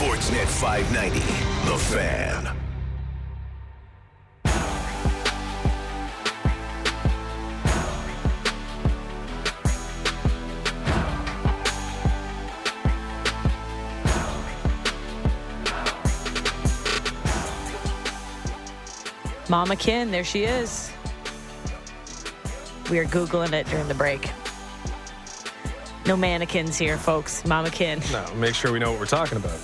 Sportsnet 590, The Fan. Mama Kin, there she is. We are Googling it during the break. No mannequins here, folks. Mama Kin. No, make sure we know what we're talking about.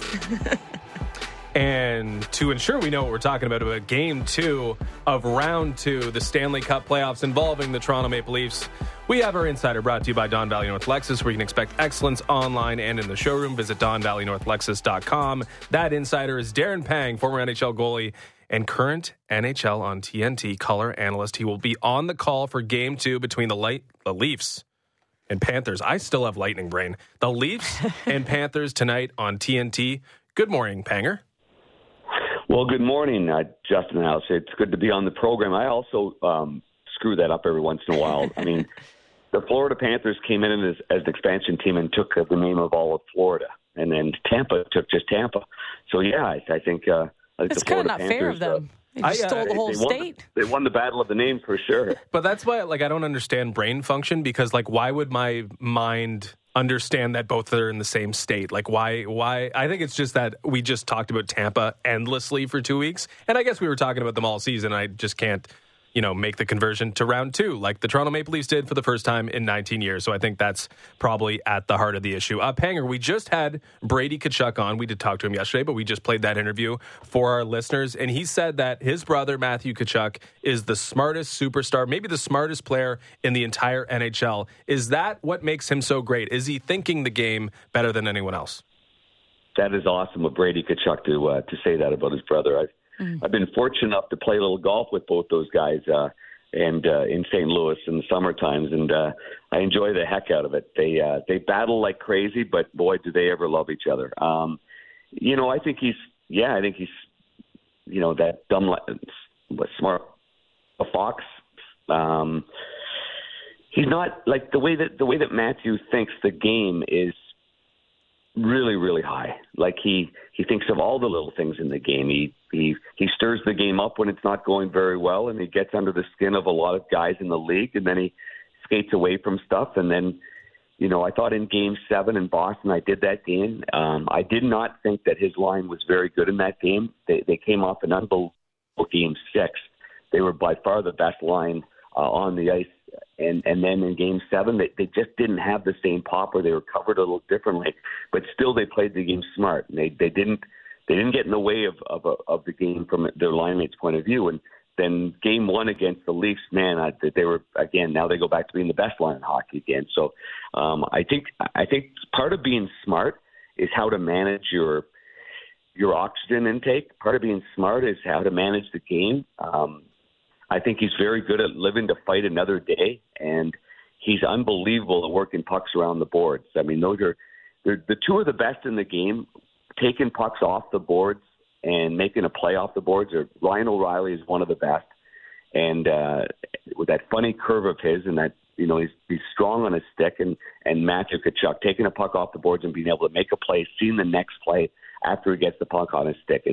And to ensure we know what we're talking about Game 2 of Round 2, the Stanley Cup playoffs involving the Toronto Maple Leafs, we have our insider brought to you by Don Valley North Lexus, where you can expect excellence online and in the showroom. Visit DonValleyNorthLexus.com. That insider is Darren Pang, former NHL goalie and current NHL on TNT color analyst. He will be on the call for Game 2 between the Leafs and Panthers. I still have lightning brain. The Leafs and Panthers tonight on TNT. Good morning, Panger. Well, good morning, Justin House. It's good to be on the program. I also screw that up every once in a while. I mean, the Florida Panthers came in as an expansion team and took the name of all of Florida. And then Tampa took just Tampa. So, yeah, I think it's kind of not Panthers, fair of them. They just stole the whole state. They won the battle of the name for sure. But that's why, I don't understand brain function, because, why would my mind understand that both are in the same state? Why? I think it's just that we just talked about Tampa endlessly for 2 weeks, and I guess we were talking about them all season. I just can't, make the conversion to round 2 like the Toronto Maple Leafs did for the first time in 19 years. So I think that's probably at the heart of the issue. Panger, we just had Brady Tkachuk on. We did talk to him yesterday, but we just played that interview for our listeners. And he said that his brother, Matthew Tkachuk, is the smartest superstar, maybe the smartest player in the entire NHL. Is that what makes him so great? Is he thinking the game better than anyone else? That is awesome of Brady Tkachuk to say that about his brother. I've been fortunate enough to play a little golf with both those guys and in St. Louis in the summer times, and I enjoy the heck out of it. They battle like crazy, but boy, do they ever love each other. I think he's that dumb, smart, a fox. He's not like the way that Matthew thinks the game is really, really high. He thinks of all the little things in the game. He stirs the game up when it's not going very well, and he gets under the skin of a lot of guys in the league, and then he skates away from stuff. And then, I thought in Game 7 in Boston, I did that game. I did not think that his line was very good in that game. They came off an unbelievable Game 6. They were by far the best line on the ice. And then in Game 7, they just didn't have the same pop, or they were covered a little differently. But still, they played the game smart. And they didn't get in the way of the game from their line mate's point of view. And then Game 1 against the Leafs, man, they were, again, now they go back to being the best line in hockey again. So I think part of being smart is how to manage your oxygen intake. Part of being smart is how to manage the game. I think he's very good at living to fight another day, and he's unbelievable at working pucks around the boards. I mean, they're the two of the best in the game, taking pucks off the boards and making a play off the boards. Ryan O'Reilly is one of the best, and with that funny curve of his, and that he's strong on his stick, and Matthew Tkachuk taking a puck off the boards and being able to make a play, seeing the next play after he gets the puck on his stick.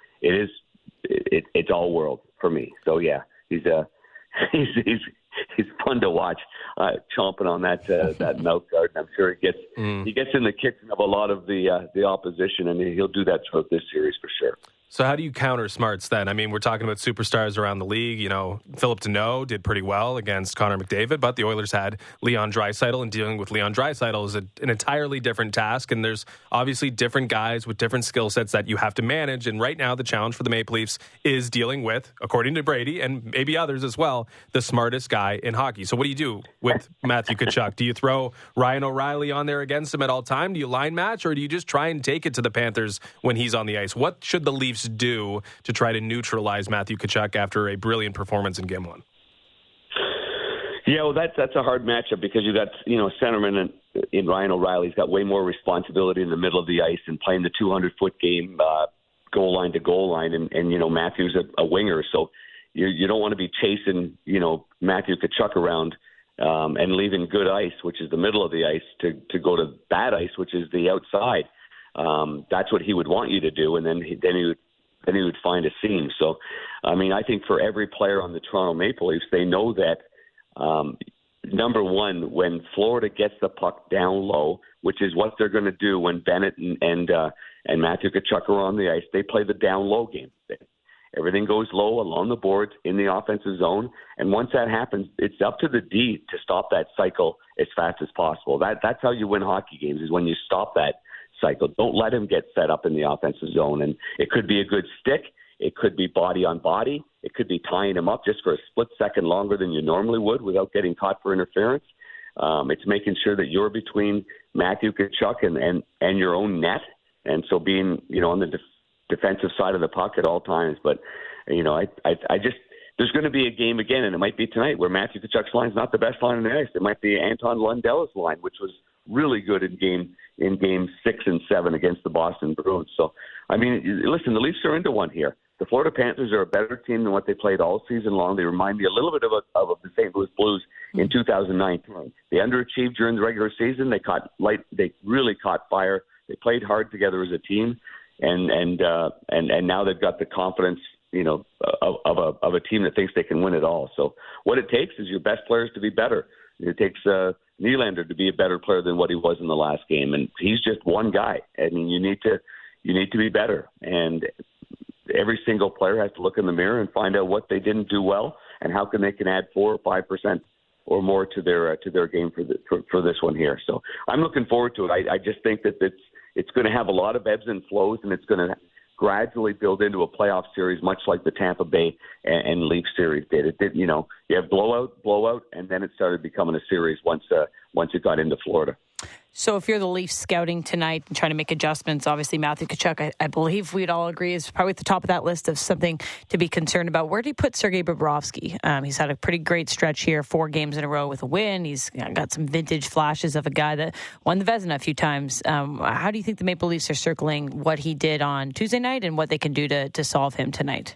It's all world for me. So yeah. He's fun to watch, chomping on that mouth guard. And I'm sure he gets in the kitchen of a lot of the opposition, and he'll do that throughout this series for sure. So how do you counter smarts then? I mean, we're talking about superstars around the league. Philip Deneau did pretty well against Connor McDavid, but the Oilers had Leon Draisaitl, and dealing with Leon Draisaitl is an entirely different task. And there's obviously different guys with different skill sets that you have to manage. And right now, the challenge for the Maple Leafs is dealing with, according to Brady and maybe others as well, the smartest guy in hockey. So what do you do with Matthew Tkachuk? Do you throw Ryan O'Reilly on there against him at all time? Do you line match, or do you just try and take it to the Panthers when he's on the ice? What should the Leafs do to try to neutralize Matthew Tkachuk after a brilliant performance in Game 1? Yeah, well, that's a hard matchup because you got centerman in Ryan O'Reilly. He's got way more responsibility in the middle of the ice and playing the 200-foot game, goal line to goal line, and Matthew's a winger, so you don't want to be chasing Matthew Tkachuk around and leaving good ice, which is the middle of the ice, to go to bad ice, which is the outside. that's what he would want you to do, and then he would find a seam. So, I mean, I think for every player on the Toronto Maple Leafs, they know that, number one, when Florida gets the puck down low, which is what they're going to do when Bennett and Matthew Tkachuk are on the ice, they play the down low game. Everything goes low along the boards in the offensive zone, and once that happens, it's up to the D to stop that cycle as fast as possible. That's how you win hockey games, is when you stop that cycle. Don't let him get set up in the offensive zone, and it could be a good stick. It could be body on body. It could be tying him up just for a split second longer than you normally would without getting caught for interference. It's making sure that you're between Matthew Tkachuk and your own net, and so being on the defensive side of the puck at all times. But I just there's going to be a game again, and it might be tonight, where Matthew Tkachuk's line is not the best line on the ice. It might be Anton Lundell's line, which was really good in game 6 and 7 against the Boston Bruins. So, I mean, listen, the Leafs are into one here. The Florida Panthers are a better team than what they played all season long. They remind me a little bit of the St. Louis Blues in 2019. They underachieved during the regular season. They really caught fire. They played hard together as a team, and now they've got the confidence, of a team that thinks they can win it all. So what it takes is your best players to be better. It takes Nylander to be a better player than what he was in the last game, and he's just one guy. I mean, you need to be better, and every single player has to look in the mirror and find out what they didn't do well and how they can add 4 or 5% or more to their game for this one here. So I'm looking forward to it. I just think that it's going to have a lot of ebbs and flows, and it's going to gradually build into a playoff series, much like the Tampa Bay and Leafs series did. It did, you have blowout, and then it started becoming a series once it got into Florida. So if you're the Leafs scouting tonight and trying to make adjustments, obviously Matthew Tkachuk, I believe we'd all agree, is probably at the top of that list of something to be concerned about. Where do you put Sergei Bobrovsky? He's had a pretty great stretch here, 4 games in a row with a win. He's got some vintage flashes of a guy that won the Vezina a few times. How do you think the Maple Leafs are circling what he did on Tuesday night and what they can do to solve him tonight?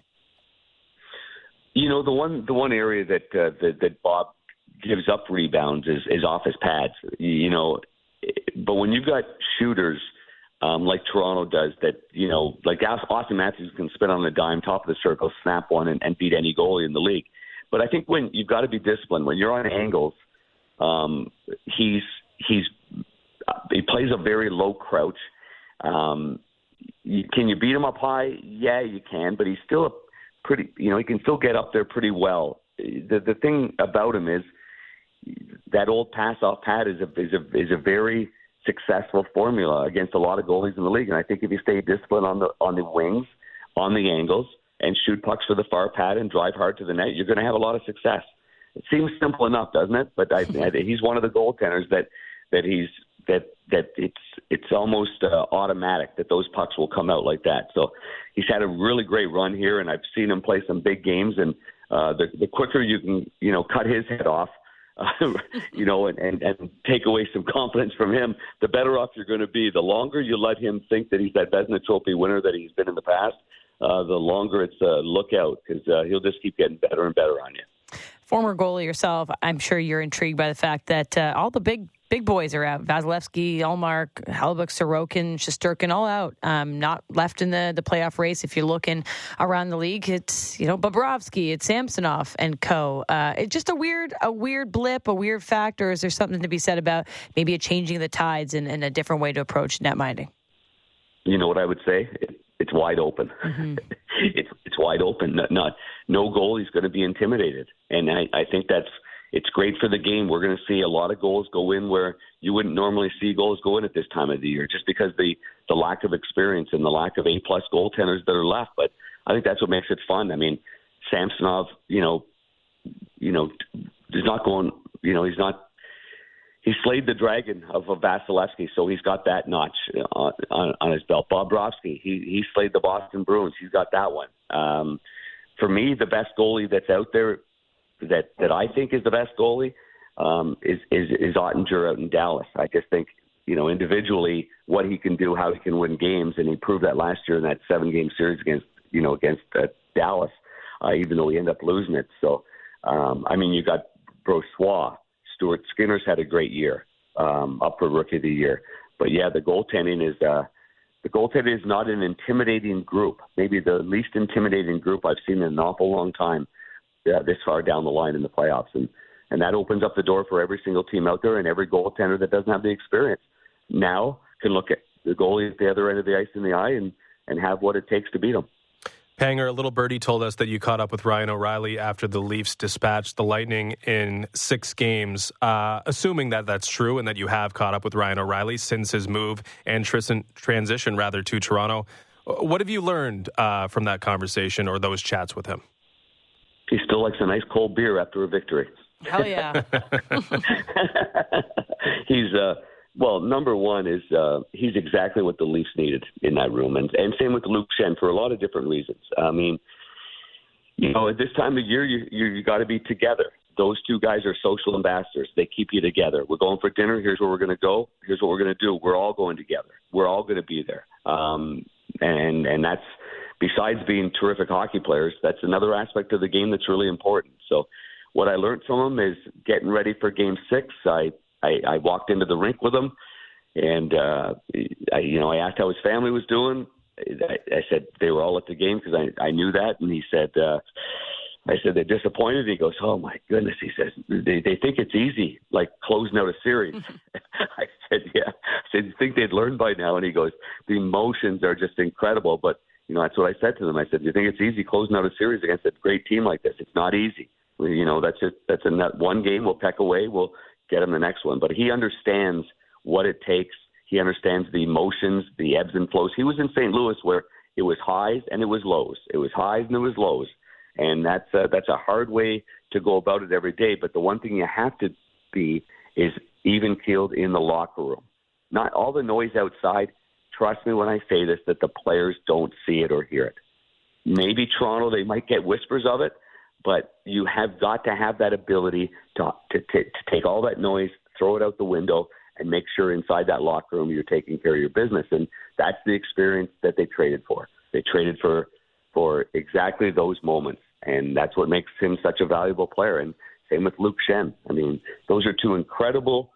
The one area that Bob gives up rebounds is off his pads. But when you've got shooters like Toronto does, that like Austin Matthews can spin on a dime, top of the circle, snap one, and beat any goalie in the league. But I think when you've got to be disciplined, when you're on angles, he plays a very low crouch. Can you beat him up high? Yeah, you can, but he's still he can still get up there pretty well. The thing about him is that old pass-off pad is a very successful formula against a lot of goalies in the league. And I think if you stay disciplined on the wings, on the angles, and shoot pucks for the far pad and drive hard to the net, you're going to have a lot of success. It seems simple enough, doesn't it? But he's one of the goaltenders that it's almost automatic that those pucks will come out like that. So he's had a really great run here, and I've seen him play some big games. And the quicker you can cut his head off, and take away some confidence from him, the better off you're going to be. The longer you let him think that he's that Vezina Trophy winner that he's been in the past, the longer it's look out, because he'll just keep getting better and better on you. Former goalie yourself, I'm sure you're intrigued by the fact that all the big boys are out. Vasilevsky, Ullmark, Hellebuyck, Sorokin, Shesterkin, all out. Not left in the playoff race. If you're looking around the league, it's Bobrovsky, it's Samsonov and co. It's just a weird blip, a weird factor. Is there something to be said about maybe a changing of the tides and a different way to approach net minding? You know what I would say? It's wide open. Mm-hmm. It's wide open. No goalie's going to be intimidated, and I think it's great for the game. We're going to see a lot of goals go in where you wouldn't normally see goals go in at this time of the year, just because the lack of experience and the lack of A-plus goaltenders that are left. But I think that's what makes it fun. I mean, Samsonov, he's not going. He slayed the dragon of Vasilevsky, so he's got that notch on his belt. Bobrovsky, he slayed the Boston Bruins. He's got that one. For me, the best goalie that's out there that I think is the best goalie is Ottinger out in Dallas. I just think, individually what he can do, how he can win games, and he proved that last year in that 7-game series against Dallas, even though he ended up losing it. So, you got Brossoit. Stuart Skinner's had a great year, up for Rookie of the Year. But yeah, the goaltending is The goaltender is not an intimidating group, maybe the least intimidating group I've seen in an awful long time this far down the line in the playoffs. And that opens up the door for every single team out there, and every goaltender that doesn't have the experience now can look at the goalie at the other end of the ice in the eye and have what it takes to beat them. Panger, a little birdie told us that you caught up with Ryan O'Reilly after the Leafs dispatched the Lightning in 6 games. Assuming that that's true and that you have caught up with Ryan O'Reilly since his move and transition to Toronto, what have you learned from that conversation or those chats with him? He still likes a nice cold beer after a victory. Hell yeah. He's well, number one is he's exactly what the Leafs needed in that room, and same with Luke Schenn for a lot of different reasons. I mean, at this time of year, you got to be together. Those two guys are social ambassadors. They keep you together. We're going for dinner. Here's where we're going to go. Here's what we're going to do. We're all going together. We're all going to be there. And that's, besides being terrific hockey players, that's another aspect of the game that's really important. So what I learned from him is getting ready for Game 6. I walked into the rink with him, and I asked how his family was doing. I said they were all at the game because I knew that, and he said, I said they're disappointed. He goes, oh my goodness. He says they think it's easy, like closing out a series. I said, yeah. I said, you think they'd learn by now? And he goes, the emotions are just incredible. But that's what I said to them. I said, do you think it's easy closing out a series against a great team like this? It's not easy. That's a net one game. We'll peck away. We'll get him the next one. But he understands what it takes. He understands the emotions, the ebbs and flows. He was in St. Louis where it was highs and it was lows. It was highs and it was lows. And that's a hard way to go about it every day. But the one thing you have to be is even-keeled in the locker room. Not all the noise outside. Trust me when I say this, that the players don't see it or hear it. Maybe Toronto, they might get whispers of it, but you have got to have that ability to take all that noise, throw it out the window, and make sure inside that locker room you're taking care of your business. And that's the experience that they traded for. They traded for exactly those moments, and that's what makes him such a valuable player. And same with Luke Schenn. I mean, those are two incredible,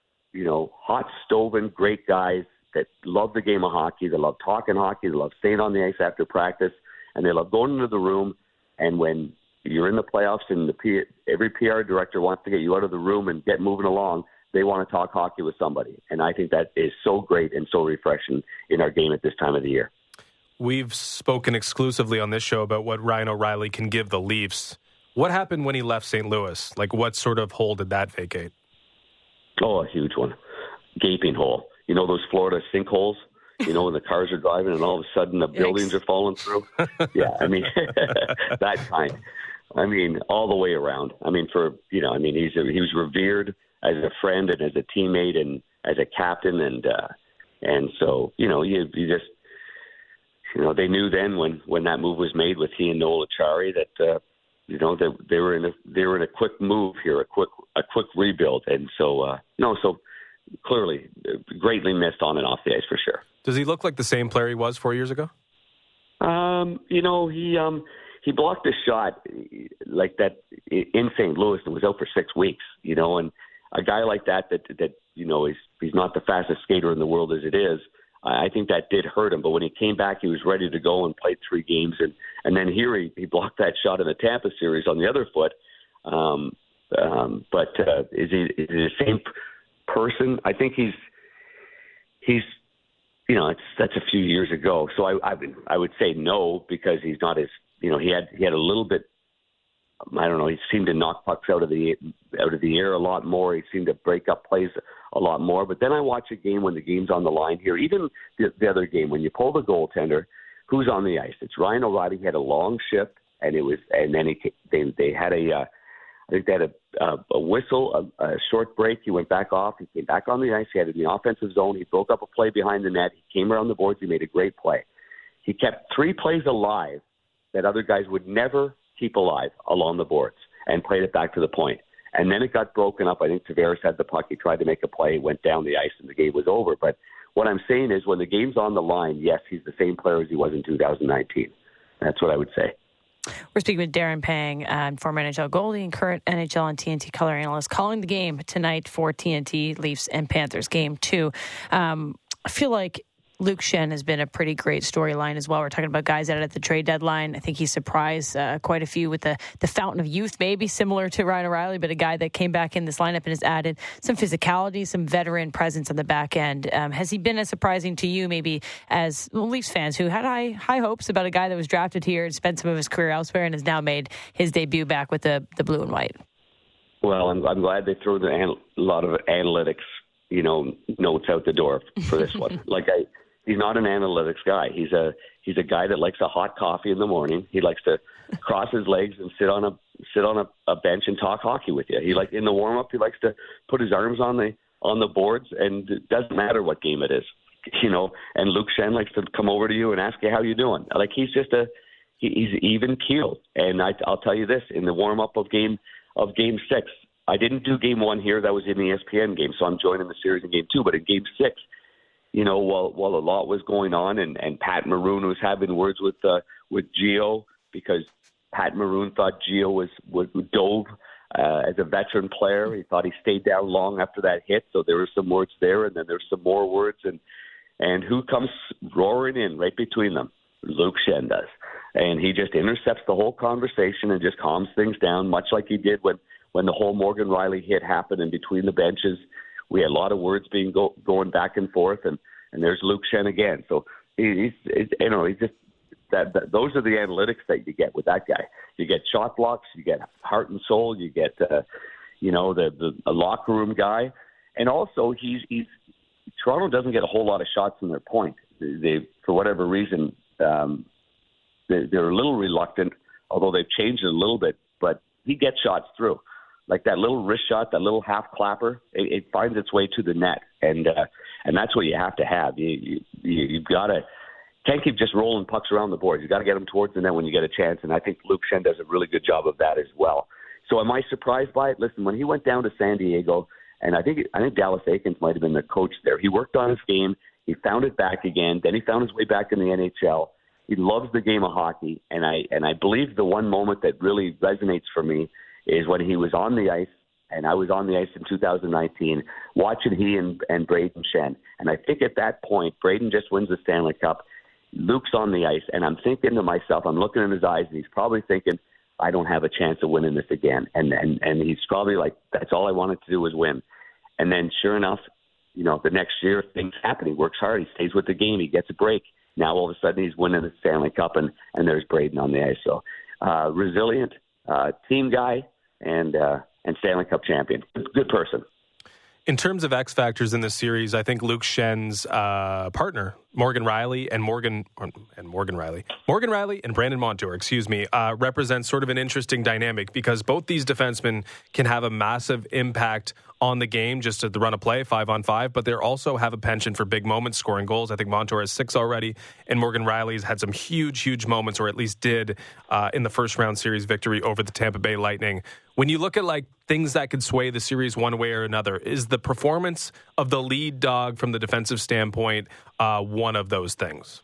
hot-stoven, great guys that love the game of hockey. They love talking hockey. They love staying on the ice after practice, and they love going into the room. And when you're in the playoffs and every PR director wants to get you out of the room and get moving along, they want to talk hockey with somebody. And I think that is so great and so refreshing in our game at this time of the year. We've spoken exclusively on this show about what Ryan O'Reilly can give the Leafs. What happened when he left St. Louis? Like, what sort of hole did that vacate? Oh, a huge one. Gaping hole. Those Florida sinkholes, when the cars are driving and all of a sudden the buildings are falling through? Yeah, I mean, that kind. I mean, all the way around. I mean, he was revered as a friend and as a teammate and as a captain. And so, you just, they knew then when that move was made with he and Noel Acciari that that they were in a quick move here, a quick rebuild, and so so clearly greatly missed on and off the ice for sure. Does he look like the same player he was 4 years ago? He blocked a shot like that in St. Louis and was out for 6 weeks. And a guy like that he's not the fastest skater in the world as it is. I think that did hurt him, but when he came back, he was ready to go and played 3 games, and then here he blocked that shot in the Tampa series on the other foot. But is he the same person? I think he's that's a few years ago. So I would say no, because he's not as he had a little bit. I don't know. He seemed to knock pucks out of the air a lot more. He seemed to break up plays a lot more. But then I watch a game when the game's on the line here. Even the other game, when you pull the goaltender, who's on the ice? It's Ryan O'Reilly. He had a long shift, and then they had a whistle, a short break. He went back off. He came back on the ice. He had in the offensive zone. He broke up a play behind the net. He came around the boards. He made a great play. He kept 3 plays alive that other guys would never keep alive along the boards, and played it back to the point. And then it got broken up. I think Tavares had the puck. He tried to make a play, went down the ice, and the game was over. But what I'm saying is when the game's on the line, yes, he's the same player as he was in 2019. That's what I would say. We're speaking with Darren Pang, former NHL goalie and current NHL and TNT color analyst, calling the game tonight for TNT, Leafs and Panthers game 2. I feel like Luke Schenn has been a pretty great storyline as well. We're talking about guys out at the trade deadline. I think he surprised quite a few with the fountain of youth, maybe similar to Ryan O'Reilly, but a guy that came back in this lineup and has added some physicality, some veteran presence on the back end. Has he been as surprising to you, maybe as Leafs fans who had high hopes about a guy that was drafted here and spent some of his career elsewhere and has now made his debut back with the blue and white? Well, I'm glad they threw a lot of analytics, notes out the door for this one. He's not an analytics guy. He's a guy that likes a hot coffee in the morning. He likes to cross his legs and sit on a bench and talk hockey with you. In the warm up, he likes to put his arms on the boards, and it doesn't matter what game it is, And Luke Schenn likes to come over to you and ask you how you're doing. He's even keeled. And I'll tell you this: in the warm up of Game 6, I didn't do Game 1 here. That was in the ESPN game, so I'm joining the series in Game 2. But in Game 6, while a lot was going on, and Pat Maroon was having words with Gio, because Pat Maroon thought Gio was dove as a veteran player. He thought he stayed down long after that hit, so there were some words there, and then there's some more words. And who comes roaring in right between them? Luke Schenn does. And he just intercepts the whole conversation and just calms things down, much like he did when the whole Morgan Rielly hit happened, and between the benches, we had a lot of words being going back and forth, and there's Luke Schenn again. So he's just those are the analytics that you get with that guy. You get shot blocks, you get heart and soul, you get the locker room guy, and also he's Toronto doesn't get a whole lot of shots in their point. They, for whatever reason, they're a little reluctant, although they've changed it a little bit. But he gets shots through. Like that little wrist shot, that little half clapper, it finds its way to the net, and that's what you have to have. You've got to can't keep just rolling pucks around the board. You've got to get them towards the net when you get a chance, and I think Luke Schenn does a really good job of that as well. So am I surprised by it? Listen, when he went down to San Diego, and I think Dallas Eakins might have been the coach there, he worked on his game. He found it back again. Then he found his way back in the NHL. He loves the game of hockey, and I believe the one moment that really resonates for me is when he was on the ice, and I was on the ice in 2019, watching he and Brayden Schenn. And I think at that point, Brayden just wins the Stanley Cup. Luke's on the ice, and I'm thinking to myself, I'm looking in his eyes, and he's probably thinking, I don't have a chance of winning this again. And he's probably like, that's all I wanted to do was win. And then sure enough, the next year things happen. He works hard. He stays with the game. He gets a break. Now all of a sudden he's winning the Stanley Cup, and there's Brayden on the ice. So resilient team guy and Stanley Cup champion. Good person. In terms of X factors in this series, I think Luke Schenn's partner, Morgan Rielly and Brandon Montour, represents sort of an interesting dynamic, because both these defensemen can have a massive impact on the game, just at the run of play, 5-on-5, but they also have a penchant for big moments, scoring goals. I think Montour has 6 already, and Morgan Rielly's had some huge moments, or at least did, in the first round series victory over the Tampa Bay Lightning. When you look at things that could sway the series one way or another, is the performance of the lead dog from the defensive standpoint one of those things?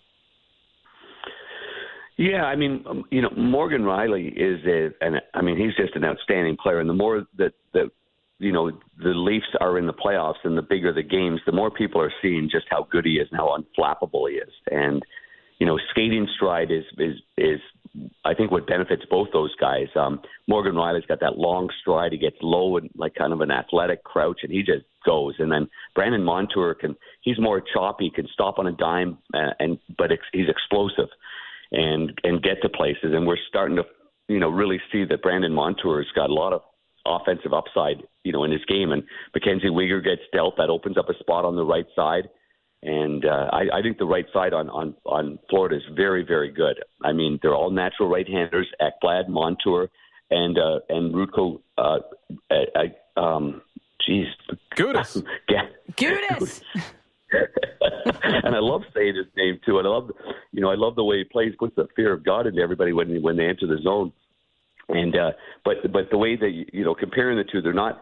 Yeah, Morgan Rielly he's just an outstanding player, and the more that the Leafs are in the playoffs and the bigger the games, the more people are seeing just how good he is and how unflappable he is. And, skating stride is I think what benefits both those guys. Morgan Rielly's got that long stride. He gets low and kind of an athletic crouch, and he just goes. And then Brandon Montour he's more choppy, can stop on a dime, but he's explosive and get to places. And we're starting to, really see that Brandon Montour's got a lot of offensive upside, in his game. And Mackenzie Weegar gets dealt. That opens up a spot on the right side. And I think the right side on Florida is very, very good. They're all natural right-handers: Ekblad, Montour, and Rutko. Gudas. Gudas. And I love saying his name too. And I love the way he plays. Puts the fear of God into everybody when they enter the zone. And but the way that comparing the two, they're not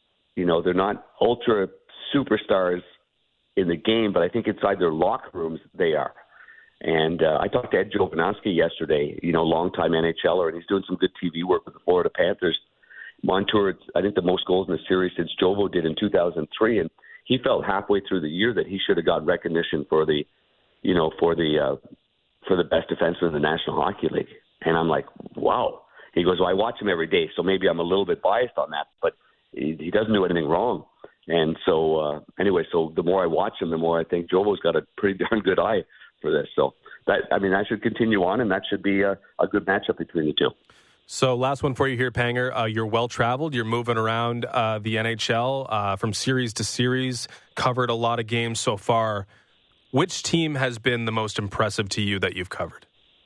ultra superstars in the game, but I think inside their locker rooms they are. And I talked to Ed Jovanovski yesterday, longtime NHLer, and he's doing some good TV work with the Florida Panthers. Montour, I think the most goals in the series since Jovo did in 2003, and he felt halfway through the year that he should have got recognition for the for the best defenseman in the National Hockey League. And I'm like, wow. He goes, well, I watch him every day, so maybe I'm a little bit biased on that, but he doesn't do anything wrong. And so, so the more I watch him, the more I think Jovo's got a pretty darn good eye for this. So that should continue on, and that should be a good matchup between the two. So last one for you here, Panger. You're well-traveled. You're moving around the NHL from series to series, covered a lot of games so far. Which team has been the most impressive to you that you've covered?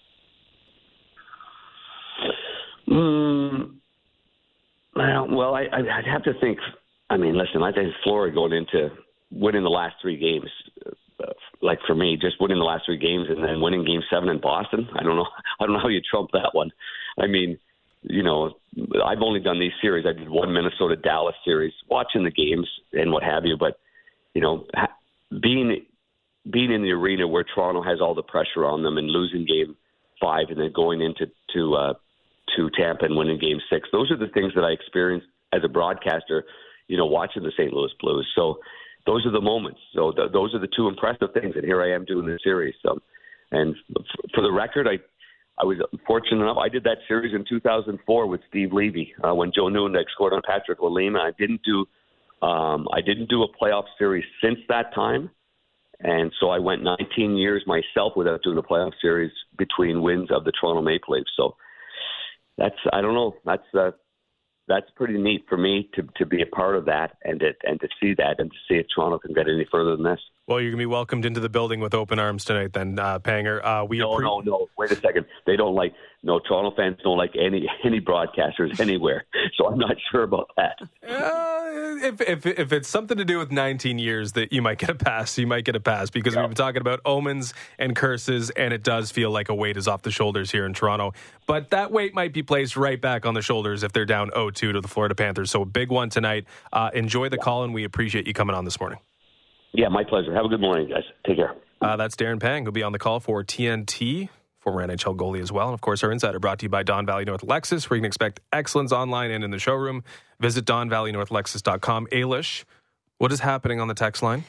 Well, I'd have to think. I mean, listen, I think Florida going into winning the last three games, like for me, just winning the last three games and then winning Game 7 in Boston. I don't know how you trump that one. I mean, I've only done these series. I did one Minnesota-Dallas series, watching the games and what have you. But being in the arena where Toronto has all the pressure on them and losing Game 5 and then going into to Tampa and winning Game 6, those are the things that I experienced as a broadcaster, watching the St. Louis Blues. So those are the moments. So those are the two impressive things, and here I am doing the series. And for the record, I was fortunate enough. I did that series in 2004 with Steve Levy when Joe Newendijk scored on Patrick Lalima. I didn't do a playoff series since that time, and so I went 19 years myself without doing a playoff series between wins of the Toronto Maple Leafs. So that's pretty neat for me to be a part of that and to see that and to see if Toronto can get any further than this. Well, you're going to be welcomed into the building with open arms tonight then, Panger. No. Wait a second. Toronto fans don't like any broadcasters anywhere, so I'm not sure about that. If it's something to do with 19 years, that you might get a pass. You might get a pass because we've been talking about omens and curses, and it does feel like a weight is off the shoulders here in Toronto. But that weight might be placed right back on the shoulders if they're down 0-2 to the Florida Panthers. So a big one tonight. Enjoy the call, and we appreciate you coming on this morning. Yeah, my pleasure. Have a good morning, guys. Take care. That's Darren Pang, who'll be on the call for TNT, former NHL goalie as well. And, of course, our insider brought to you by Don Valley North Lexus, where you can expect excellence online and in the showroom. Visit DonValleyNorthLexus.com. Ailish, what is happening on the text line?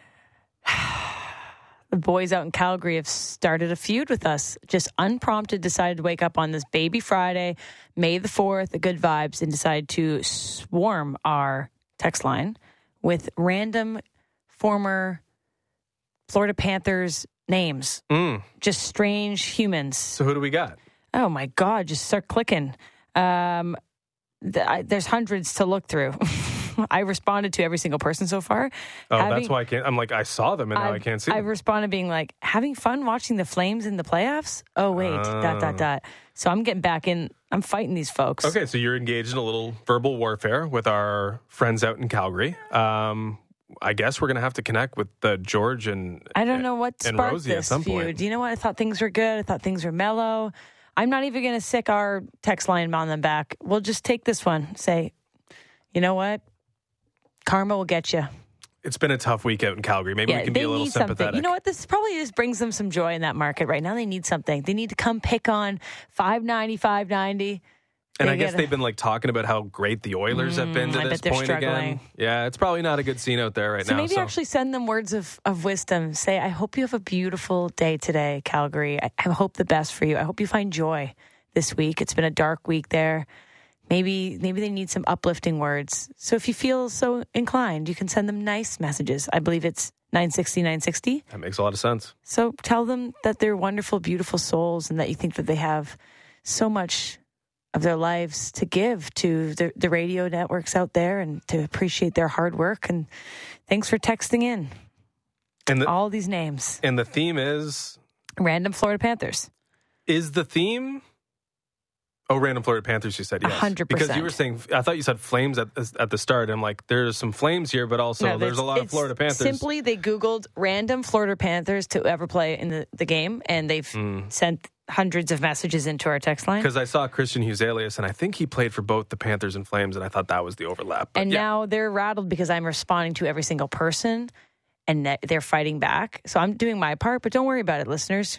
The boys out in Calgary have started a feud with us. Just unprompted, decided to wake up on this baby Friday, May the 4th, the good vibes, and decided to swarm our text line with random former Florida Panthers names. Just strange humans. So who do we got? Oh, my God. Just start clicking. There's hundreds to look through. I responded to every single person so far. That's why I can't. I'm like, I saw them and now I can't see them. I responded being like, having fun watching the Flames in the playoffs? Oh, wait, ... So I'm getting back in. I'm fighting these folks. Okay, so you're engaged in a little verbal warfare with our friends out in Calgary. I guess we're going to have to connect with George and I don't know what sparked Rosie this at some feud. point. You know what? I thought things were good. I thought things were mellow. I'm not even going to sick our text line on them back. We'll just take this one. Say, you know what? Karma will get you. It's been a tough week out in Calgary. Maybe we can be a little sympathetic. Something. You know what? This probably just brings them some joy in that market right now. They need something. They need to come pick on $5.90. And I guess they've been talking about how great the Oilers have been to this point again. Yeah, it's probably not a good scene out there right now. Maybe actually send them words of wisdom. Say, I hope you have a beautiful day today, Calgary. I hope the best for you. I hope you find joy this week. It's been a dark week there. Maybe they need some uplifting words. So if you feel so inclined, you can send them nice messages. I believe it's 960. That makes a lot of sense. So tell them that they're wonderful, beautiful souls and that you think that they have so much of their lives to give to the radio networks out there and to appreciate their hard work. And thanks for texting in all these names. And the theme is? Random Florida Panthers. Is the theme? Oh, random Florida Panthers, you said, yes. 100%. Because you were saying, I thought you said Flames at the start. I'm like, there's some Flames here, but also there's a lot of Florida Panthers. Simply, they Googled random Florida Panthers to ever play in the game, and they've sent hundreds of messages into our text line. Because I saw Christian Hughes-Alias, and I think he played for both the Panthers and Flames, and I thought that was the overlap. But now they're rattled because I'm responding to every single person, and they're fighting back. So I'm doing my part, but don't worry about it, listeners.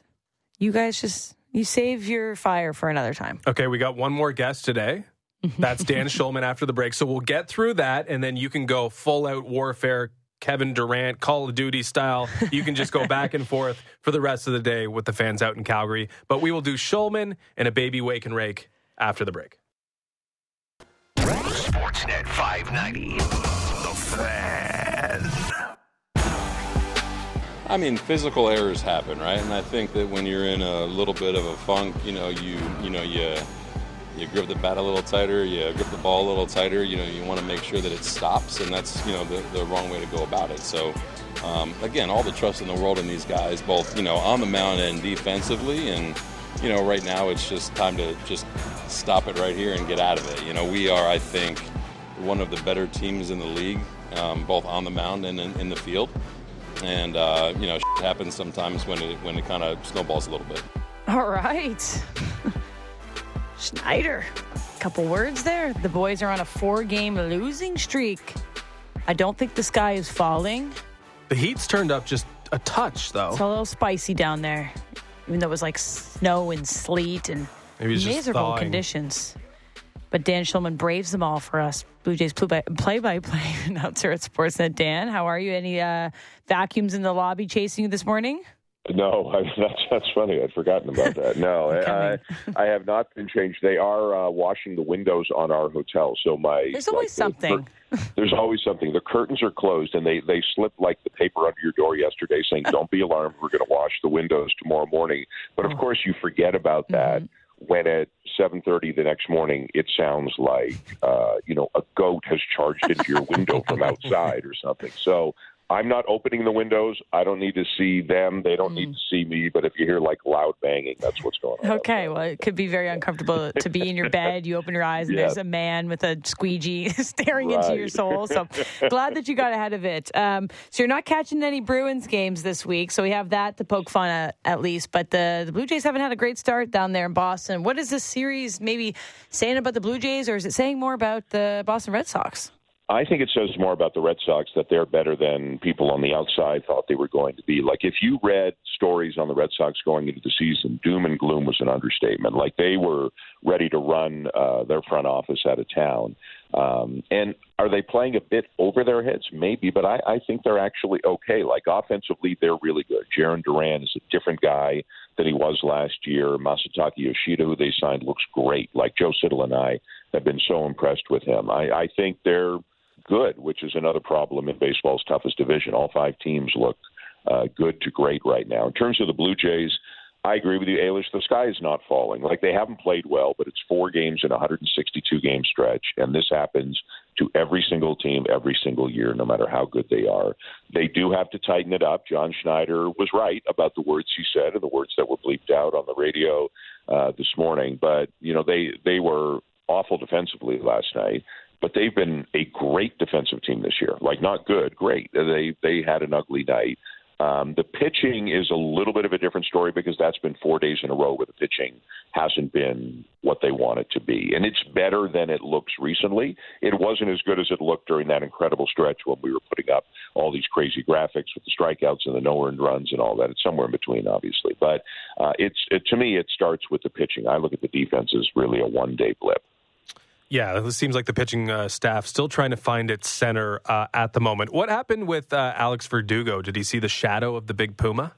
You save your fire for another time. Okay, we got one more guest today. That's Dan Schulman after the break. So we'll get through that, and then you can go full-out warfare Kevin Durant, Call of Duty style. You can just go back and forth for the rest of the day with the fans out in Calgary. But we will do Shulman and a baby wake and rake after the break. Sportsnet 590, The Fan. I mean, physical errors happen, right? And I think that when you're in a little bit of a funk, you grip the bat a little tighter, you grip the ball a little tighter, you want to make sure that it stops, and that's, the wrong way to go about it. So, again, all the trust in the world in these guys, both, on the mound and defensively, and, right now it's just time to just stop it right here and get out of it. We are, I think, one of the better teams in the league, both on the mound and in the field. And, shit happens sometimes when it kind of snowballs a little bit. All right. Schneider. A couple words there. The boys are on a 4-game losing streak. I don't think the sky is falling. The heat's turned up just a touch, though. It's a little spicy down there, even though it was like snow and sleet and miserable conditions. But Dan Shulman braves them all for us. Blue Jays play-by-play announcer at Sportsnet. Dan, how are you? Any vacuums in the lobby chasing you this morning? No, that's funny. I'd forgotten about that. No, I have not been changed. They are washing the windows on our hotel. So there's always something. There's always something. The curtains are closed, and they slipped like the paper under your door yesterday saying, don't be alarmed, we're going to wash the windows tomorrow morning. But, of course, you forget about that. When at 7:30 the next morning, it sounds like, a goat has charged into your window from outside or something. So I'm not opening the windows. I don't need to see them. They don't need to see me. But if you hear like loud banging, that's what's going on. Okay, well, it could be very uncomfortable to be in your bed. You open your eyes and there's a man with a squeegee staring into your soul. So glad that you got ahead of it. So you're not catching any Bruins games this week. So we have that to poke fun at least. But the Blue Jays haven't had a great start down there in Boston. What is this series maybe saying about the Blue Jays, or is it saying more about the Boston Red Sox? I think it says more about the Red Sox that they're better than people on the outside thought they were going to be. Like, if you read stories on the Red Sox going into the season, doom and gloom was an understatement. Like, they were ready to run their front office out of town. And are they playing a bit over their heads? Maybe, but I think they're actually okay. Like, offensively, they're really good. Jarren Duran is a different guy than he was last year. Masataka Yoshida, who they signed, looks great. Like, Joe Siddle and I have been so impressed with him. I think they're good, which is another problem in baseball's toughest division. All 5 teams look good to great right now. In terms of the Blue Jays, I agree with you, Ailish. The sky is not falling. Like, they haven't played well, but it's 4 games in a 162-game stretch, and this happens to every single team every single year, no matter how good they are. They do have to tighten it up. John Schneider was right about the words he said and the words that were bleeped out on the radio this morning. But, they were awful defensively last night. But they've been a great defensive team this year. Like, not good, great. They had an ugly night. The pitching is a little bit of a different story because that's been 4 days in a row where the pitching hasn't been what they want it to be. And it's better than it looks recently. It wasn't as good as it looked during that incredible stretch when we were putting up all these crazy graphics with the strikeouts and the no-earned runs and all that. It's somewhere in between, obviously. But to me, it starts with the pitching. I look at the defense as really a one-day blip. Yeah, it seems like the pitching staff still trying to find its center at the moment. What happened with Alex Verdugo? Did he see the shadow of the big Puma?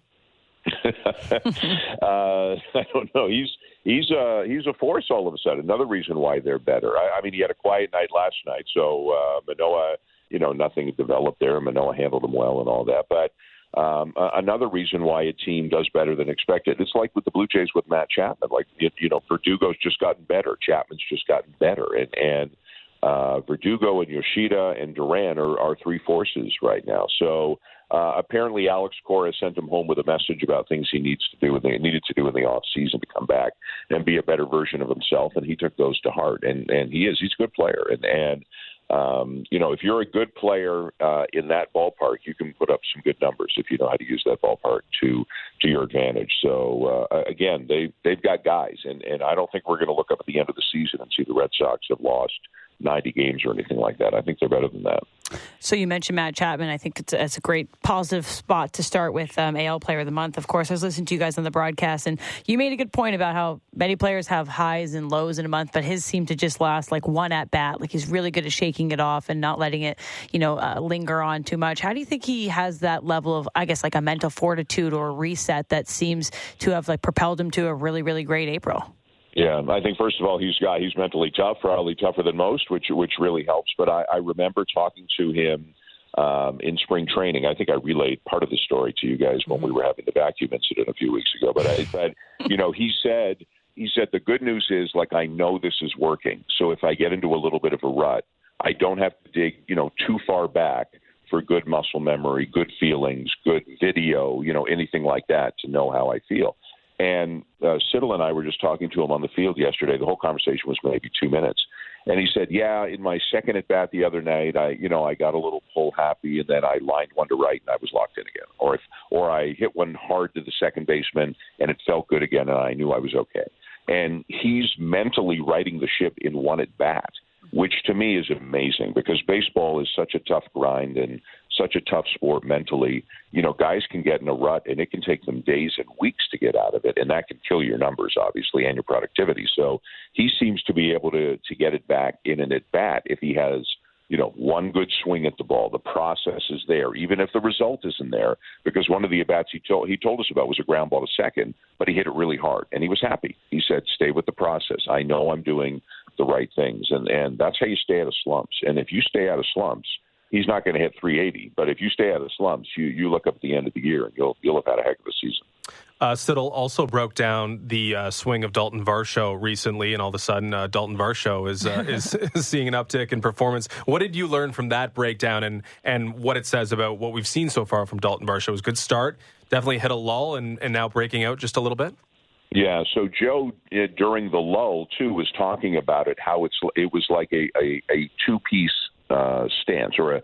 I don't know. He's a force all of a sudden. Another reason why they're better. I mean, he had a quiet night last night, so Manoah, nothing developed there. Manoah handled him well and all that, but. Another reason why a team does better than expected. It's like with the Blue Jays with Matt Chapman. Like, Verdugo's just gotten better. Chapman's just gotten better. And Verdugo and Yoshida and Duran are 3 forces right now. So apparently Alex Cora sent him home with a message about things he needed to do in the off season to come back and be a better version of himself. And he took those to heart. And he's a good player. And if you're a good player in that ballpark, you can put up some good numbers if you know how to use that ballpark to your advantage. So, again, they've got guys, and I don't think we're going to look up at the end of the season and see the Red Sox have lost 90 games or anything like that. I think they're better than that. So you mentioned Matt Chapman. I think it's a great positive spot to start with AL Player of the Month. Of course, I was listening to you guys on the broadcast, and you made a good point about how many players have highs and lows in a month, but his seemed to just last like one at bat. Like he's really good at shaking it off and not letting it, linger on too much. How do you think he has that level of, I guess, like a mental fortitude or a reset that seems to have like propelled him to a really, really great April? Yeah, I think first of all he's mentally tough, probably tougher than most, which really helps. But I remember talking to him in spring training. I think I relayed part of the story to you guys when we were having the vacuum incident a few weeks ago. But he said the good news is, like, I know this is working. So if I get into a little bit of a rut, I don't have to dig too far back for good muscle memory, good feelings, good video, anything like that to know how I feel. And Siddle and I were just talking to him on the field yesterday. The whole conversation was maybe 2 minutes. And he said, yeah, in my second at bat the other night, I got a little pull happy, and then I lined one to right and I was locked in again. Or I hit one hard to the second baseman and it felt good again and I knew I was okay. And he's mentally righting the ship in one at bat, which to me is amazing because baseball is such a tough grind and such a tough sport mentally. Guys can get in a rut and it can take them days and weeks to get out of it, and that can kill your numbers, obviously, and your productivity. So he seems to be able to get it back in an at-bat if he has, one good swing at the ball. The process is there, even if the result isn't there, because one of the at-bats he told us about was a ground ball to second, but he hit it really hard, and he was happy. He said, stay with the process. I know I'm doing the right things, and that's how you stay out of slumps. And if you stay out of slumps, he's not going to hit 380, but if you stay out of slumps, you look up at the end of the year and you'll have had a heck of a season. Siddle also broke down the swing of Dalton Varsho recently, and all of a sudden, Dalton Varsho is seeing an uptick in performance. What did you learn from that breakdown, and what it says about what we've seen so far from Dalton Varsho? It was a good start, definitely hit a lull, and now breaking out just a little bit. Yeah, so Joe, during the lull, too, was talking about it, how it was like a two-piece stance, or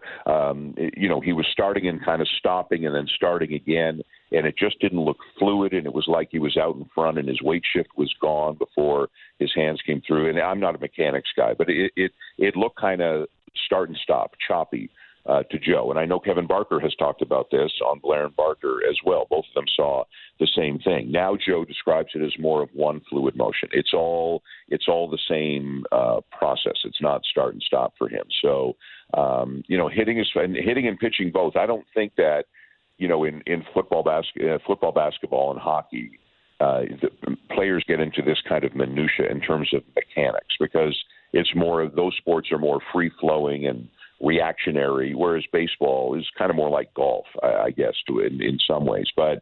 he was starting and kind of stopping and then starting again, and it just didn't look fluid, and it was like he was out in front and his weight shift was gone before his hands came through. And I'm not a mechanics guy, but it looked kind of start and stop, choppy to Joe. And I know Kevin Barker has talked about this on Blair and Barker as well. Both of them saw the same thing. Now Joe describes it as more of one fluid motion. It's all the same process. It's not start and stop for him. So hitting and pitching both. I don't think that in football, basketball, and hockey, the players get into this kind of minutia in terms of mechanics, because it's more of those sports are more free flowing and reactionary, whereas baseball is kind of more like golf, I guess, in some ways. But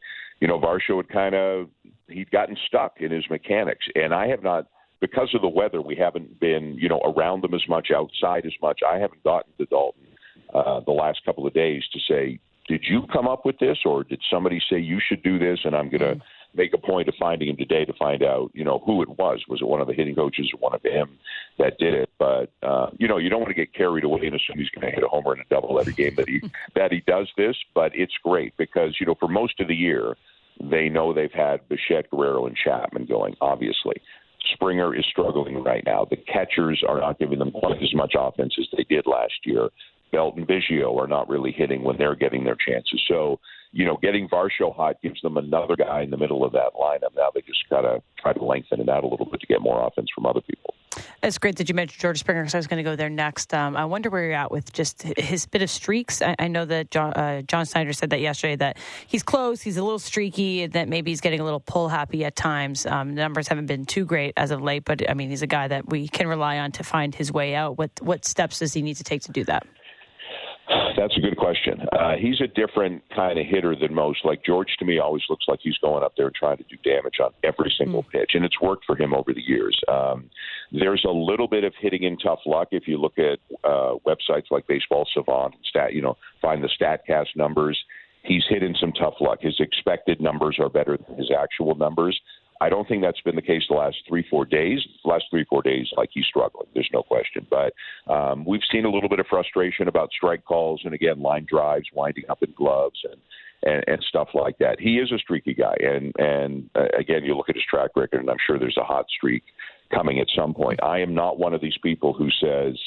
Varsho he'd gotten stuck in his mechanics, and I have not, because of the weather, we haven't been around them as much, outside as much. I haven't gotten to Dalton the last couple of days to say, did you come up with this, or did somebody say you should do this? And I'm going to make a point of finding him today to find out, who it was. Was it one of the hitting coaches or one of him that did it? But, you don't want to get carried away and assume he's going to hit a homer and a double every game that he does this. But it's great because, for most of the year, they know they've had Bichette, Guerrero, and Chapman going, obviously. Springer is struggling right now. The catchers are not giving them quite as much offense as they did last year. Belt and Biggio are not really hitting when they're getting their chances. So, getting Varsho hot gives them another guy in the middle of that lineup. Now they just got to try to lengthen it out a little bit to get more offense from other people. It's great that you mentioned George Springer, because I was going to go there next. I wonder where you're at with just his bit of streaks. I know that John Snyder said that yesterday, that he's close, he's a little streaky, that maybe he's getting a little pull happy at times. The numbers haven't been too great as of late, but he's a guy that we can rely on to find his way out. What steps does he need to take to do that? That's a good question. He's a different kind of hitter than most. Like George, to me, always looks like he's going up there and trying to do damage on every single pitch, and it's worked for him over the years. There's a little bit of hitting in tough luck if you look at websites like Baseball Savant and find the StatCast numbers. He's hit in some tough luck. His expected numbers are better than his actual numbers. I don't think that's been the case the last 3-4 days. The last 3-4 days, like, he's struggling. There's no question. But we've seen a little bit of frustration about strike calls and, again, line drives, winding up in gloves and stuff like that. He is a streaky guy. And again, you look at his track record, and I'm sure there's a hot streak coming at some point. I am not one of these people who says,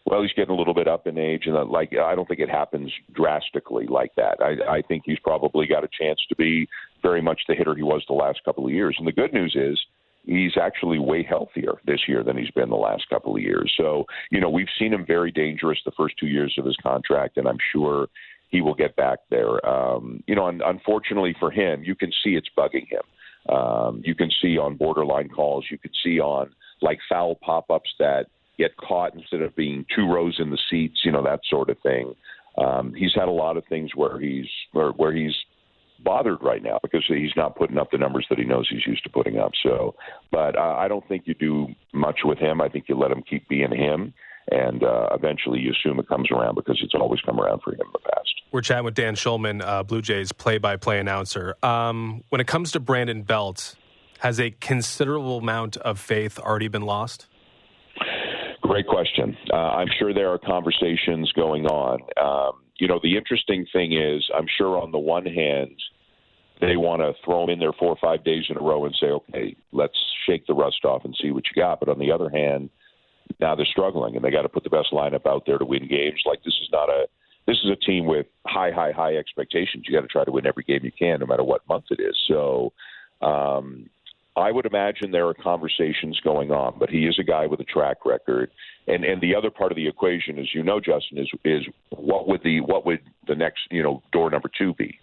Well, he's getting a little bit up in age, and I don't think it happens drastically like that. I think he's probably got a chance to be very much the hitter he was the last couple of years. And the good news is he's actually way healthier this year than he's been the last couple of years. So, we've seen him very dangerous the first 2 years of his contract, and I'm sure he will get back there. And unfortunately for him, you can see it's bugging him. You can see on borderline calls, you can see on foul pop-ups that get caught instead of being 2 rows in the seats, that sort of thing. He's had a lot of things where he's bothered right now because he's not putting up the numbers that he knows he's used to putting up. So, but I don't think you do much with him. I think you let him keep being him, and eventually you assume it comes around because it's always come around for him in the past. We're chatting with Dan Shulman, Blue Jays play-by-play announcer. When it comes to Brandon Belt, has a considerable amount of faith already been lost? Great question. I'm sure there are conversations going on. The interesting thing is, I'm sure on the one hand, they want to throw him in there 4 or 5 days in a row and say, okay, let's shake the rust off and see what you got. But on the other hand, now they're struggling, and they got to put the best lineup out there to win games. This is a team with high expectations. You got to try to win every game you can, no matter what month it is. So, I would imagine there are conversations going on, but he is a guy with a track record. And the other part of the equation, as you know, Justin, is what would the next, door number 2 be?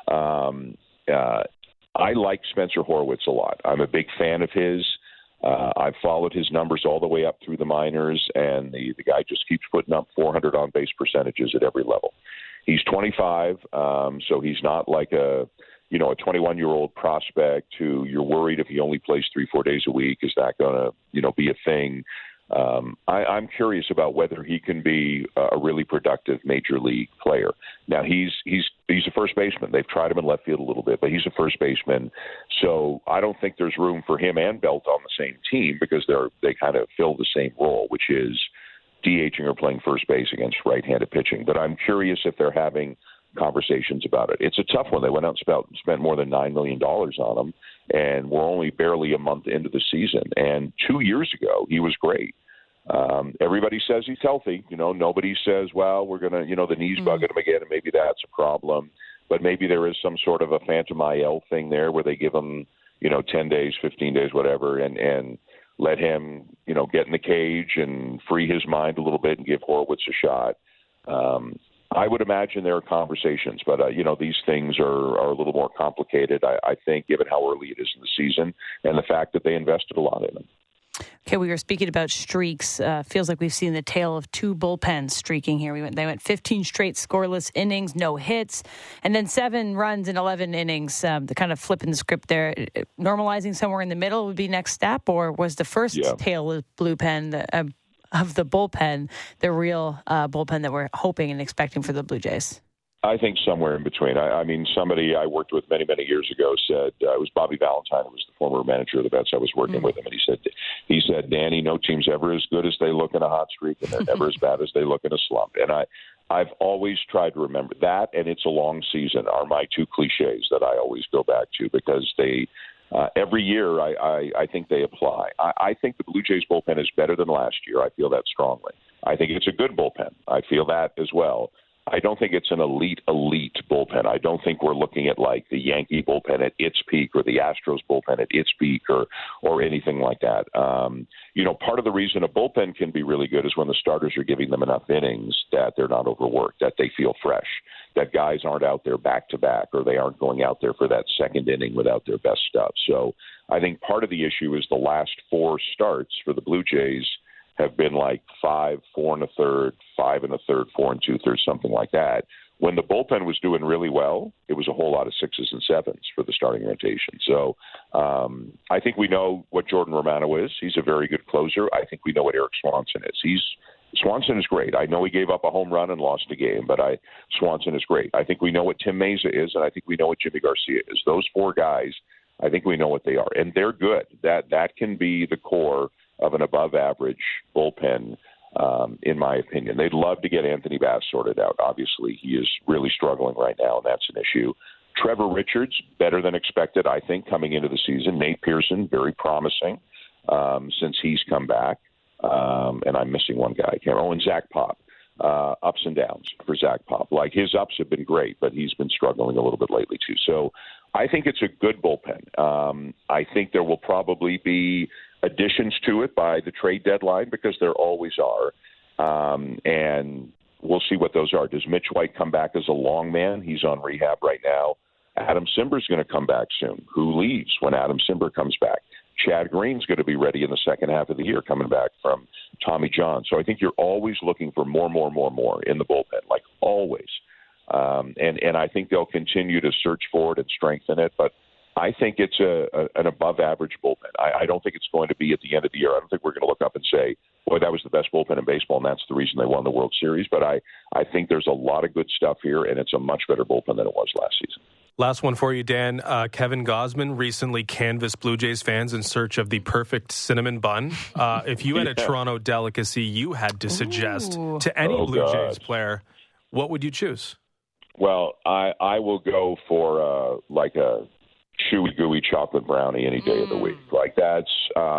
I like Spencer Horwitz a lot. I'm a big fan of his. I've followed his numbers all the way up through the minors, and the guy just keeps putting up 400 on-base percentages at every level. He's 25, so he's not like a 21-year-old prospect who you're worried if he only plays 3-4 days a week, is that going to, be a thing? I'm curious about whether he can be a really productive major league player. Now, he's a first baseman. They've tried him in left field a little bit, but he's a first baseman. So I don't think there's room for him and Belt on the same team because they kind of fill the same role, which is DHing or playing first base against right-handed pitching. But I'm curious if they're having conversations about it. It's a tough one. They went out and spent more than $9 million on him, and we're only barely a month into the season. And 2 years ago, he was great. Everybody says he's healthy. Nobody says, well, we're going to, the knees bugging him again, and maybe that's a problem. But maybe there is some sort of a phantom IL thing there where they give him, 10 days, 15 days, whatever, and let him, get in the cage and free his mind a little bit and give Horwitz a shot. I would imagine there are conversations, but, these things are a little more complicated, I think, given how early it is in the season and the fact that they invested a lot in them. Okay, we were speaking about streaks. Feels like we've seen the tale of 2 bullpens streaking here. They went 15 straight scoreless innings, no hits, and then 7 runs in 11 innings. The kind of flipping the script there. Normalizing somewhere in the middle would be next step, or was the first tale of of the bullpen the real bullpen that we're hoping and expecting for the Blue Jays? I think somewhere in between. I mean, somebody I worked with many years ago said, it was Bobby Valentine, who was the former manager of the Mets. I was working with him, and he said, Danny, no team's ever as good as they look in a hot streak, and they're never as bad as they look in a slump. And I've always tried to remember that, and it's a long season are my 2 cliches that I always go back to because they every year I think they apply. I think the Blue Jays bullpen is better than last year. I feel that strongly. I think it's a good bullpen. I feel that as well. I don't think it's an elite bullpen. I don't think we're looking at like the Yankee bullpen at its peak or the Astros bullpen at its peak or anything like that. Part of the reason a bullpen can be really good is when the starters are giving them enough innings that they're not overworked, that they feel fresh, that guys aren't out there back to back or they aren't going out there for that second inning without their best stuff. So I think part of the issue is the last 4 starts for the Blue Jays have been like 5, 4 1/3, 5 1/3, 4 2/3, something like that. When the bullpen was doing really well, it was a whole lot of 6s and 7s for the starting rotation. So I think we know what Jordan Romano is. He's a very good closer. I think we know what Erik Swanson is. Swanson is great. I know he gave up a home run and lost a game, but Swanson is great. I think we know what Tim Mesa is, and I think we know what Jimmy Garcia is. Those 4 guys, I think we know what they are, and they're good. That can be the core of an above-average bullpen, in my opinion. They'd love to get Anthony Bass sorted out. Obviously, he is really struggling right now, and that's an issue. Trevor Richards, better than expected, I think, coming into the season. Nate Pearson, very promising since he's come back. and I'm missing one guy. I can't remember. And Zach Pop. Ups and downs for Zach Pop. Like, his ups have been great, but he's been struggling a little bit lately too. So I think it's a good bullpen. I think there will probably be additions to it by the trade deadline, because there always are. And we'll see what those are. Does Mitch White come back as a long man? He's on rehab right now. Adam Simber's going to come back soon. Who leaves when Adam Simber comes back? Chad Green's going to be ready in the second half of the year, coming back from Tommy John. So I think you're always looking for more in the bullpen, like always. And I think they'll continue to search for it and strengthen it. But I think it's an above-average bullpen. I don't think it's going to be at the end of the year. I don't think we're going to look up and say, boy, that was the best bullpen in baseball, and that's the reason they won the World Series. But I think there's a lot of good stuff here, and it's a much better bullpen than it was last season. Last one for you, Dan. Kevin Gausman recently canvassed Blue Jays fans in search of the perfect cinnamon bun. If you had a Toronto delicacy you had to suggest to any Blue Jays player, what would you choose? Well, I will go for like a chewy, gooey chocolate brownie any day of the week. Like, that's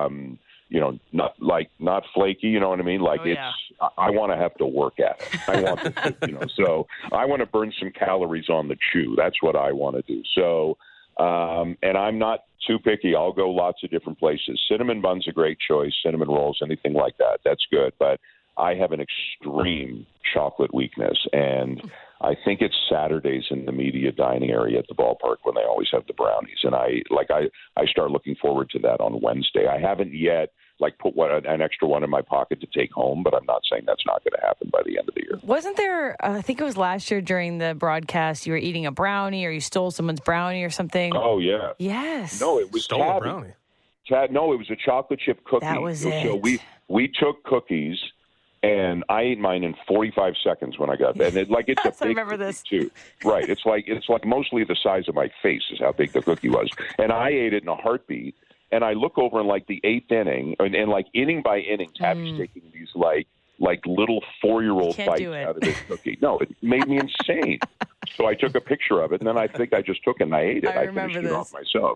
not flaky. You know what I mean? Like, I want to have to work at it. I want to, so I want to burn some calories on the chew. That's what I want to do. So, and I'm not too picky. I'll go lots of different places. Cinnamon bun's a great choice. Cinnamon rolls, anything like that. That's good. But I have an extreme chocolate weakness, and I think it's Saturdays in the media dining area at the ballpark when they always have the brownies. And I start looking forward to that on Wednesday. I haven't yet put an extra one in my pocket to take home, but I'm not saying that's not going to happen by the end of the year. Wasn't there, I think it was last year during the broadcast, you were eating a brownie or you stole someone's brownie or something? Oh, yeah. Yes. No, it was stole a brownie. No, it was a chocolate chip cookie. That was it. So we took cookies, and I ate mine in 45 seconds when I got that. And it's a big I remember this too. Right. It's like mostly the size of my face is how big the cookie was. And I ate it in a heartbeat. And I look over in the eighth inning, and inning by inning, Tabby's taking these little 4-year-old bites out of this cookie. No, it made me insane. So I took a picture of it, and then I think I just took it and I ate it. I finished it off myself.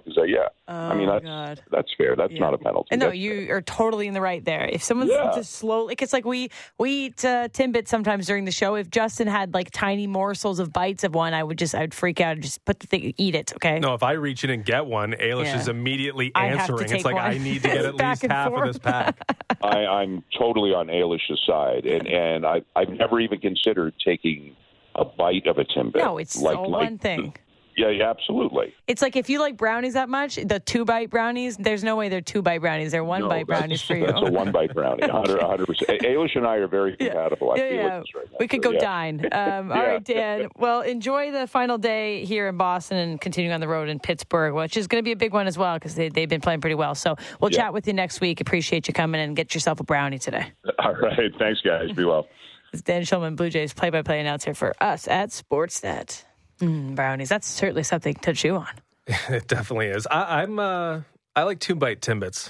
That's fair. That's not a penalty. And no, you are totally in the right there. If someone's just slowly, it's like we eat Timbits sometimes during the show. If Justin had tiny morsels of bites of one, I'd freak out and just put the thing, eat it. Okay. No, if I reach in and get one, Ailish is immediately answering. It's like, I need to get at least half of this pack. I'm totally on Ailish's side, and I've never even considered taking a bite of a Timbit. No, it's one thing. Yeah, absolutely. It's like if you like brownies that much, the 2-bite brownies, there's no way they're 2-bite brownies. They're 1-bite brownies for you. That's a 1-bite brownie, 100%. Ailish and I are very compatible. I feel like this right now. We could go dine. All right, Dan. Well, enjoy the final day here in Boston and continue on the road in Pittsburgh, which is going to be a big one as well because they've been playing pretty well. So we'll chat with you next week. Appreciate you coming and get yourself a brownie today. All right. Thanks, guys. Be well. It's Dan Shulman, Blue Jays play-by-play announcer for us at Sportsnet. Brownies, that's certainly something to chew on. It definitely is. I like 2-bite Timbits.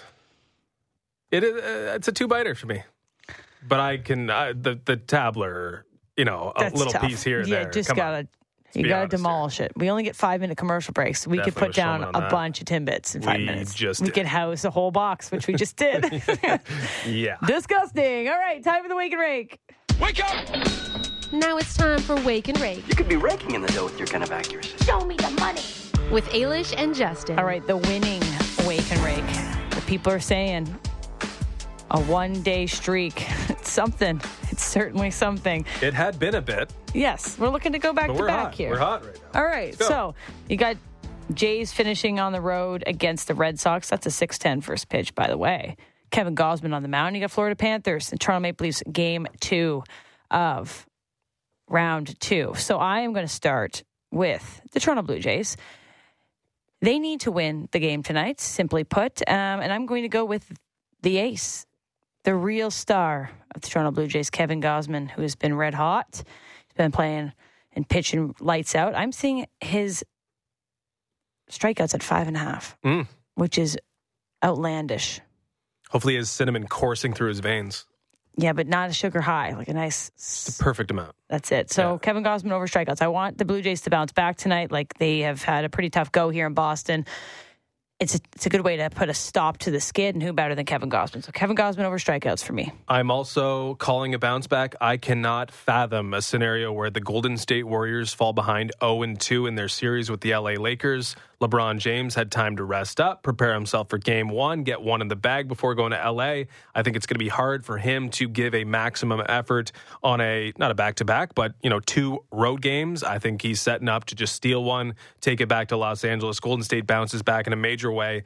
It's a 2-biter for me. But I can, the Tabler, a little tough. Piece here and there. You gotta demolish it. We only get 5-minute commercial breaks. We could put down a bunch of Timbits in 5 minutes. We could house a whole box, which we just did. Yeah. Disgusting. All right, time for the Wake and Rake. Wake up! Now it's time for Wake and Rake. You could be raking in the dough with your kind of accuracy. Show me the money. With Ailish and Justin. All right, the winning Wake and Rake. The people are saying a 1-day streak. It's something. It's certainly something. It had been a bit. Yes, we're looking to go back to back here. We're hot right now. All right, so you got Jays finishing on the road against the Red Sox. That's a 6:10 first pitch, by the way. Kevin Gausman on the mound. You got Florida Panthers and Toronto Maple Leafs game 2 of round 2. So I am going to start with the Toronto Blue Jays. They need to win the game tonight, simply put. And I'm going to go with the ace, the real star of the Toronto Blue Jays, Kevin Gausman, who has been red hot. He's been playing and pitching lights out. I'm seeing his strikeouts at 5.5, which is outlandish. Hopefully he has cinnamon coursing through his veins. Yeah, but not a sugar high, like a nice... It's the perfect amount. That's it. So Kevin Gausman over strikeouts. I want the Blue Jays to bounce back tonight. Like they have had a pretty tough go here in Boston. it's a good way to put a stop to the skid, and who better than Kevin Gausman? So Kevin Gausman over strikeouts for me. I'm also calling a bounce back. I cannot fathom a scenario where the Golden State Warriors fall behind 0-2 in their series with the LA Lakers. LeBron James had time to rest up, prepare himself for game one, get one in the bag before going to LA. I think it's going to be hard for him to give a maximum effort on not a back-to-back, but 2 road games. I think he's setting up to just steal one, take it back to Los Angeles. Golden State bounces back in a major way.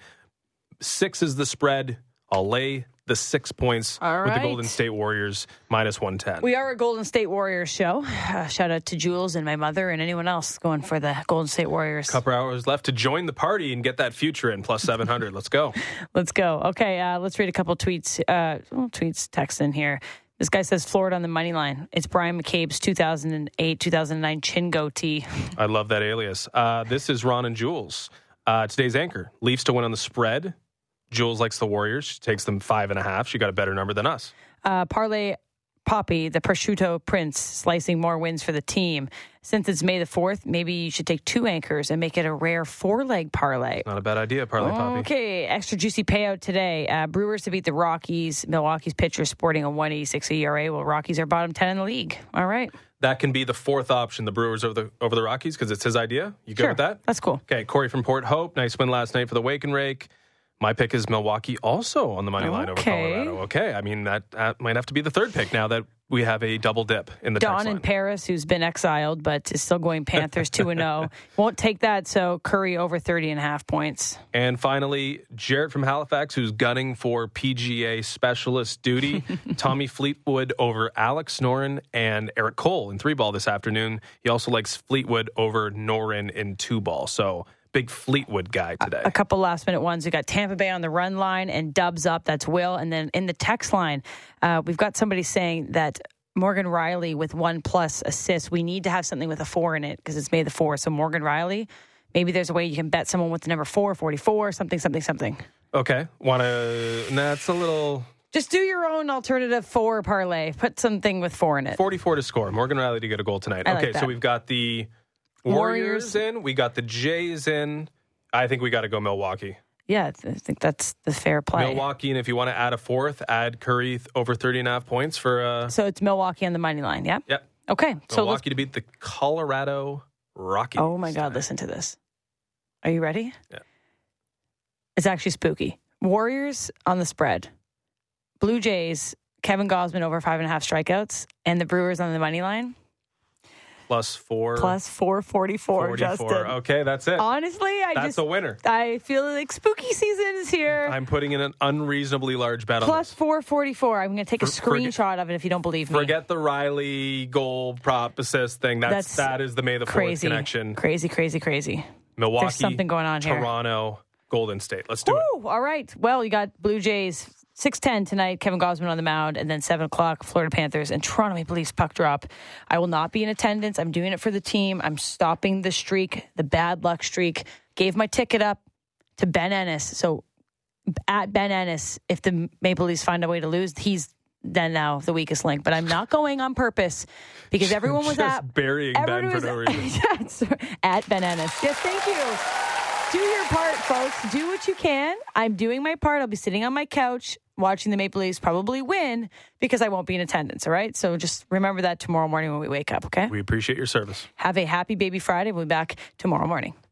6 is the spread. I'll lay the 6 points with the Golden State Warriors minus 110. We are a Golden State Warriors show. Shout out to Jules and my mother and anyone else going for the Golden State Warriors. Couple hours left to join the party and get that future in plus 700. Let's go. Let's go. Okay, let's read a couple tweets, text in here. This guy says Florida on the money line. It's Brian McCabe's 2008-2009 chin goatee. I love that alias. This is Ron and Jules. Today's anchor. Leafs to win on the spread. Jules likes the Warriors. She takes them 5.5. She got a better number than us. Parlay Poppy, the prosciutto prince, slicing more wins for the team. Since it's May the 4th, maybe you should take 2 anchors and make it a rare 4-leg parlay. Not a bad idea, Parlay Poppy. Okay, extra juicy payout today. Brewers to beat the Rockies. Milwaukee's pitcher sporting a 1.86 ERA. Well, Rockies are bottom 10 in the league. All right. That can be the 4th option, the Brewers over the Rockies, because it's his idea. You good with that? That's cool. Okay, Corey from Port Hope. Nice win last night for the Wake and Rake. My pick is Milwaukee also on the money line over Colorado. Okay, I mean, that might have to be the 3rd pick now that we have a double dip in the text line. Don in Paris, who's been exiled, but is still going Panthers 2-0. Won't take that, so Curry over 30.5 points. And finally, Jarrett from Halifax, who's gunning for PGA specialist duty. Tommy Fleetwood over Alex Noren and Eric Cole in 3-ball this afternoon. He also likes Fleetwood over Noren in 2-ball. So big Fleetwood guy today. A couple last-minute ones. We got Tampa Bay on the run line and Dubs up. That's Will. And then in the text line, we've got somebody saying that Morgan Riley with 1+ assists. We need to have something with a 4 in it because it's May the 4th. So Morgan Riley, maybe there's a way you can bet someone with the number 4, 44, something. Okay. That's a little... Just do your own alternative 4 parlay. Put something with 4 in it. 44 to score. Morgan Riley to get a goal tonight. Okay, so we've got the Warriors in. We got the Jays in. I think we got to go Milwaukee. Yeah, I think that's the fair play. Milwaukee, and if you want to add a 4th, add Curry over 30.5 points for... So it's Milwaukee on the money line, yeah? Yep. Okay. Milwaukee to beat the Colorado Rockies. Oh, my God, listen to this. Are you ready? Yeah. It's actually spooky. Warriors on the spread. Blue Jays, Kevin Gausman over 5.5 strikeouts, and the Brewers on the money line. Plus 444, Justin. Okay, that's it. Honestly, that's a winner. I feel like spooky season is here. I'm putting in an unreasonably large bet Plus on this. 444. I'm going to take a screenshot of it if you don't believe me. Forget the Riley goal prop assist thing. That is the May the 4th connection. Crazy. Milwaukee, there's something going on here. Toronto, Golden State. Let's do it. All right. Well, you got Blue Jays 6:10 tonight, Kevin Gausman on the mound, and then 7 o'clock, Florida Panthers and Toronto Maple Leafs puck drop. I will not be in attendance. I'm doing it for the team. I'm stopping the streak, the bad luck streak. Gave my ticket up to Ben Ennis. So at Ben Ennis, if the Maple Leafs find a way to lose, he's then now the weakest link. But I'm not going on purpose because everyone was just burying Ben for no reason. At Ben Ennis. Yes, thank you. Do your part, folks. Do what you can. I'm doing my part. I'll be sitting on my couch watching the Maple Leafs probably win because I won't be in attendance, all right? So just remember that tomorrow morning when we wake up, okay? We appreciate your service. Have a happy Baby Friday. We'll be back tomorrow morning.